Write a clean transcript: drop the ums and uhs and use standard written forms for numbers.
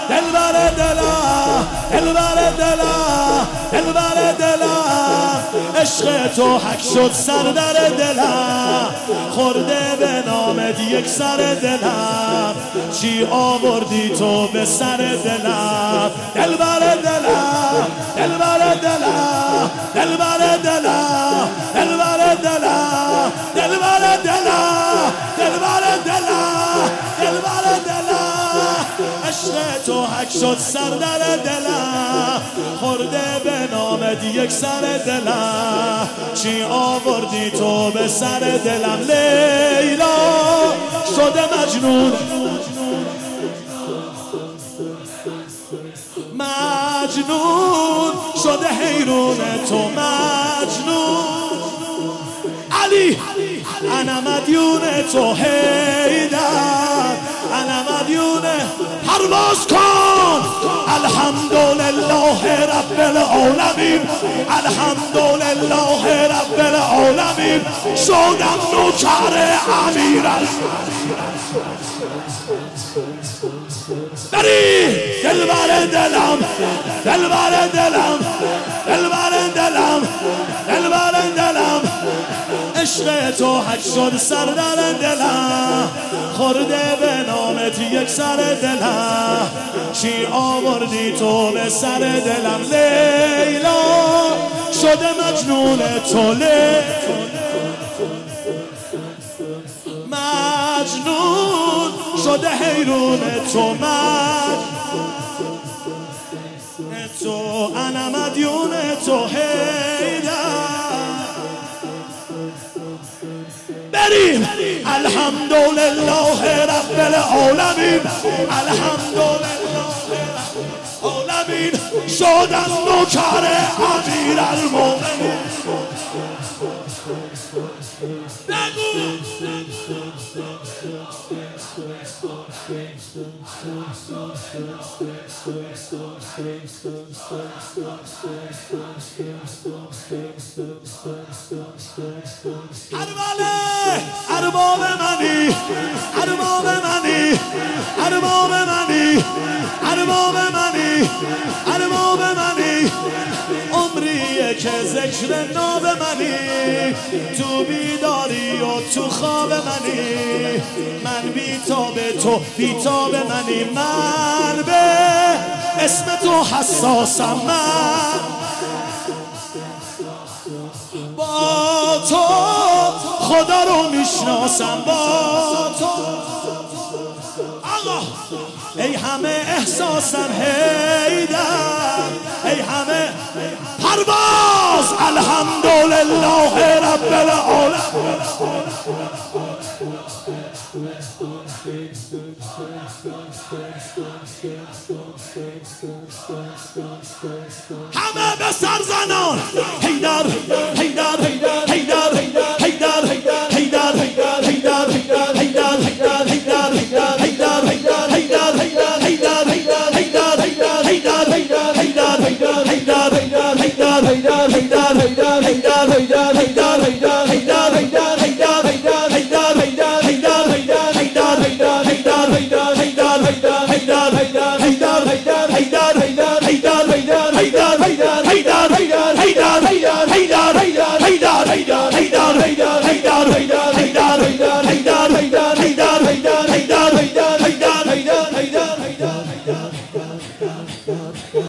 دلبر دلم دلبر دلم دلبر دلم عشق تو حک شد سر در دلم خورده به نامت یک سر دلم چی آوردی تو به سر دلم دلبر دلم دلبر دلم دلبر دلم دلبر دلم دلبر دلم دلبر دلم دلبر دلم عشق تو حک شد سر در دلم خورده به نامت یک سر دلم چی آوردی تو به سر دلم لیلا شده مجنون مجنون شده حیرون تو مجنون علی انا مدیون تو حیدر انا مدیون پرواز کن الحمدلله رب العالمین الحمدلله رب العالمین شدم نوکر امیر بری دلبر دلم دلبر دلم دلبر دلم دلبر دلم عشق تو حک شد سر در دلم خورده به نامت یک سر دلم چی آوردی تو به سر دلم لیلا شده مجنون تو مجنون شده حیرون تو تو انا مدیون تو حیدر بریم الحمدلله رب العالمین الحمدلله رب العالمین شدم نوکر امیر المومنین ارباب منی ارباب منی ارباب منی ارباب منی ارباب منی عمریه که ذکر ناب منی تو بیداری و تو خواب منی من بیتاب تو بیتاب منی من به اسم تو حساسم من با تو خدا رو میشناسم با تو آقا ای همه احساسم حیدر ای همه پرواز الحمدلله رب العالمین همه به سر زنان حیدر حیدر حیدر